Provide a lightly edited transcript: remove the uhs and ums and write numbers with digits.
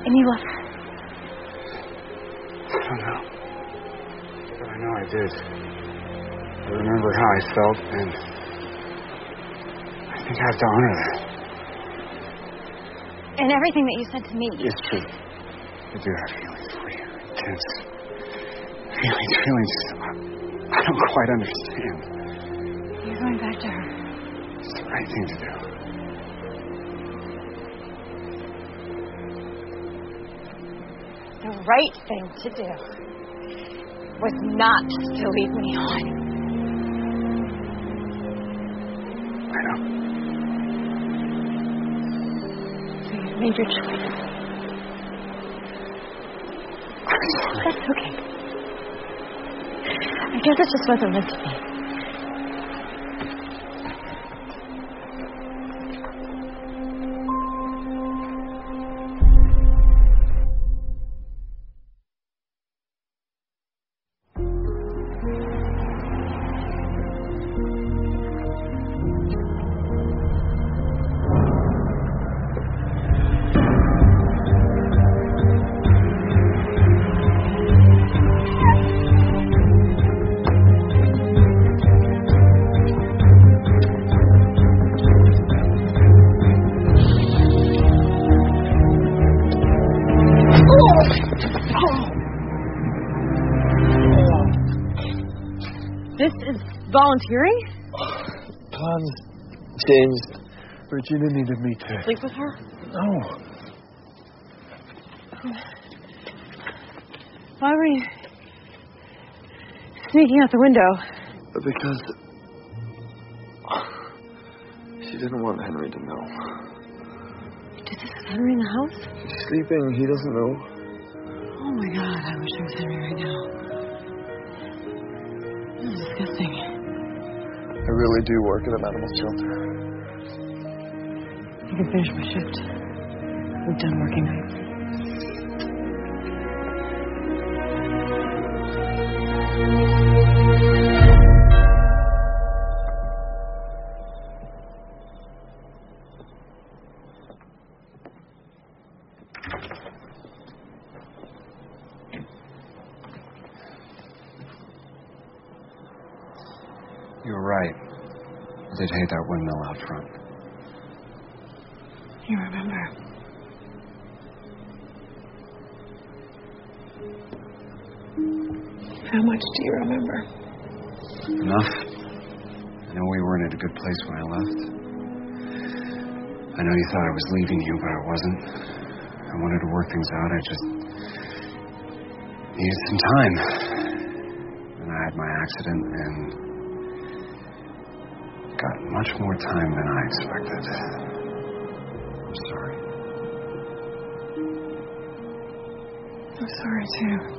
And you love her? I don't know. But I know I did. I remember how I felt, and I think I have to honor that. And everything that you said to me. It's true. I do have feelings for you. Intense. Feelings. I don't quite understand. You're going back to her. It's the right thing to do. The right thing to do was not to lead me on. I know. So you made your choice. I'm sorry. That's okay. I guess it just wasn't meant to be. This is volunteering? Plans changed. Regina needed me to Sleep with her? No. Why were you sneaking out the window? Because she didn't want Henry to know. Is Henry in the house? He's sleeping. He doesn't know. Oh my God, I wish it was Henry right now. This is disgusting. I really do work at an animal shelter. You can finish my shift. We've done working nights. You were right. I did hate that windmill out front. You remember? How much do you remember? Enough. I know we weren't at a good place when I left. I know you thought I was leaving you, but I wasn't. I wanted to work things out. I just needed some time. And I had my accident and got much more time than I expected. I'm sorry. I'm sorry, too.